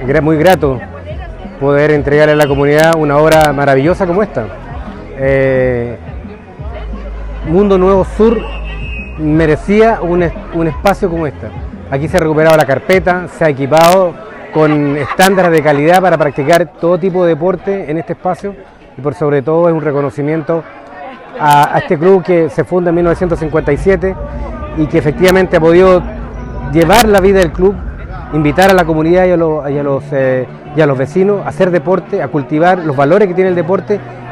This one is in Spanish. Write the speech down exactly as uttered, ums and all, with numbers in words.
muy grato poder entregarle a la comunidad una obra maravillosa como esta. Eh, Mundo Nuevo Sur merecía un, un espacio como este. Aquí se ha recuperado la carpeta, se ha equipado con estándares de calidad para practicar todo tipo de deporte en este espacio, y por sobre todo es un reconocimiento a, a este club que se funda en mil novecientos cincuenta y siete y que efectivamente ha podido llevar la vida del club, invitar a la comunidad y a los, y a los, eh, y a los vecinos a hacer deporte, a cultivar los valores que tiene el deporte